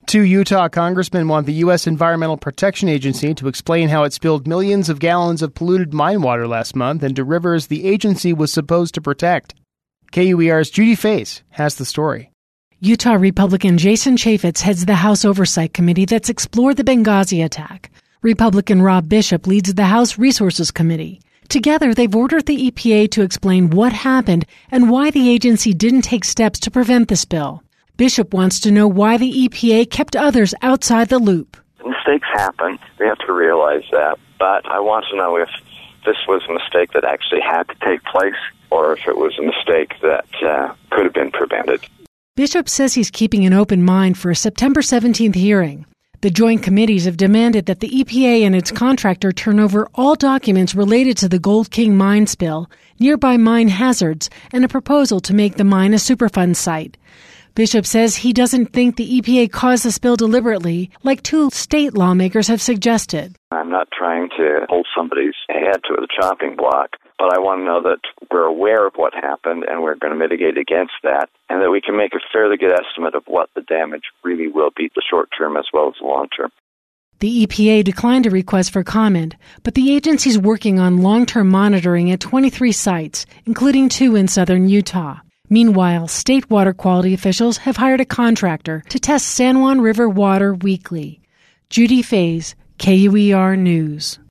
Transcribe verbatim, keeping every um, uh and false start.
Two Utah congressmen want the U S Environmental Protection Agency to explain how it spilled millions of gallons of polluted mine water last month into rivers the agency was supposed to protect. K U E R's Judy Faze has the story. Utah Republican Jason Chaffetz heads the House Oversight Committee that's explored the Benghazi attack. Republican Rob Bishop leads the House Resources Committee. Together, they've ordered the E P A to explain what happened and why the agency didn't take steps to prevent the spill. Bishop wants to know why the E P A kept others outside the loop. Mistakes happen. We have to realize that. But I want to know if this was a mistake that actually had to take place or if it was a mistake that uh, could have been prevented. Bishop says he's keeping an open mind for a September seventeenth hearing. The joint committees have demanded that the E P A and its contractor turn over all documents related to the Gold King mine spill, nearby mine hazards, and a proposal to make the mine a Superfund site. Bishop says he doesn't think the E P A caused the spill deliberately, like two state lawmakers have suggested. I'm not trying to hold somebody's head to the chopping block, but I want to know that we're aware of what happened and we're going to mitigate against that, and that we can make a fairly good estimate of what the damage really will be, the short term as well as the long term. The E P A declined a request for comment, but the agency's working on long-term monitoring at twenty-three sites, including two in southern Utah. Meanwhile, state water quality officials have hired a contractor to test San Juan River water weekly. Judy Faze, K U E R News.